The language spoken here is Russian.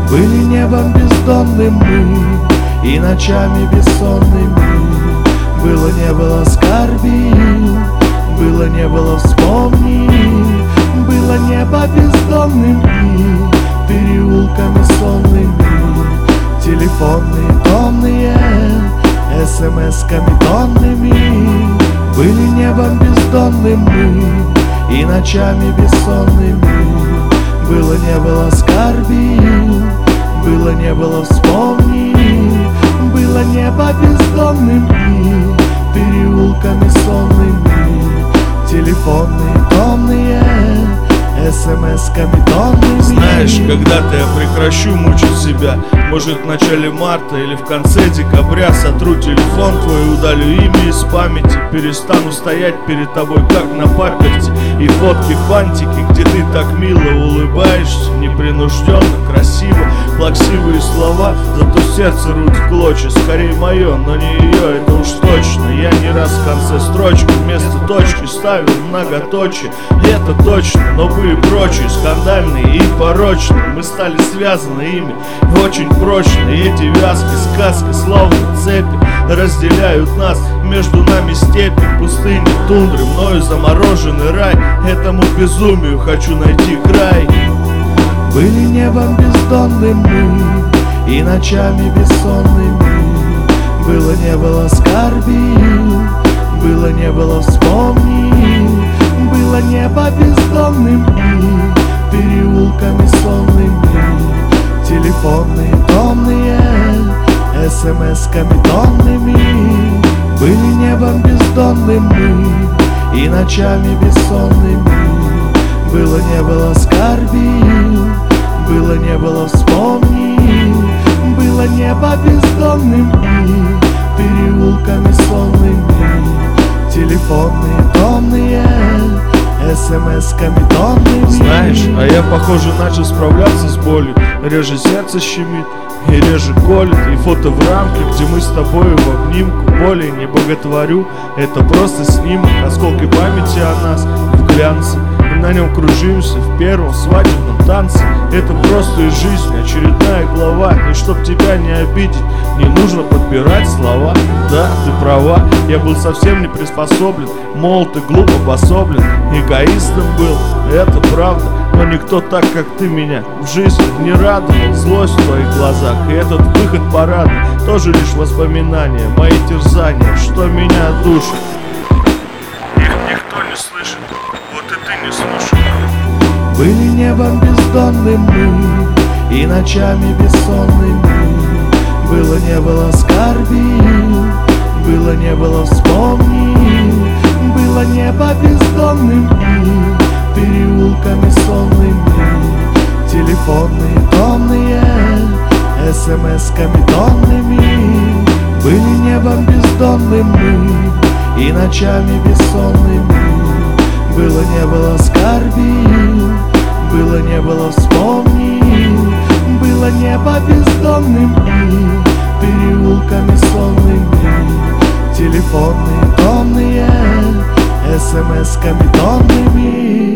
Были небом бездонным мы и ночами бессонными. Было не было скорби, было не было вспомни. Было небо бездонным и переулками сонными. Телефонные томные, смс-ками тонными. Были небом бездонным мы и ночами бессонными. Было не было скорби, было не было вспомни. Было небо бездонным и переулками сонными. Телефонные томные, смс-ками тонными. Знаешь, когда-то я прекращу мучить себя. Может, в начале марта или в конце декабря сотру телефон твой, удалю имя из памяти. Перестану стоять перед тобой, как на паперти. И фотки, фантики, где ты так мило улыбаешься, непринужденно, красиво. Плаксивые слова, зато сердце рвут в клочья. Скорее мое, но не ее, это уж точно. Я не раз в конце строчки вместо точки ставил многоточие. Это точно, но были прочие, скандальные и порочные. Мы стали связаны ими очень прочно. И эти вязки, сказки, словно цепи, разделяют нас. Между нами степи, пустыни, тундры, мною замороженный рай. Этому безумию хочу найти край. Были небом бездонным мы и ночами бессонными. Было не было скорби, было не было вспомни. Было небо бездонным и переулками сонными. Телефонные томные, смс-ками тонными. Были небом бездонным мы и ночами бессонными. Было не было скорби, было не было вспомни. Было небо бездонным и переулками сонными. Телефонные томные, смс-ками тонными. Знаешь, а я, похоже, начал справляться с болью. Реже сердце щемит и реже колет. И фото в рамке, где мы с тобой в обнимку. Более не боготворю, это просто снимок. Осколки памяти о нас в глянце. И на нем кружимся в первом свадебном танце. Это просто из жизни, очередная глава. И чтоб тебя не обидеть, не нужно подбирать слова. Да, ты права, я был совсем не приспособлен. Молод и глупо пособлен. Эгоистом был, это правда. Но никто так, как ты, меня в жизни не радовал. Злость в твоих глазах и этот выход парадный тоже лишь воспоминания, мои терзания, что меня душит. Их никто не слышит, вот и ты не слушай. Были небом бездонным мы и ночами бессонными. Было не было скорби, было не было вспомни. Было небо бездонным и переулками сонными. Телефонные томные, смс-ками тонными. Были небом бездонным мы и ночами бессонными. Было не было скорби, было не было вспомни. Было небо бездонным и переулками сонными. Телефонные томные, смс-ками тонными.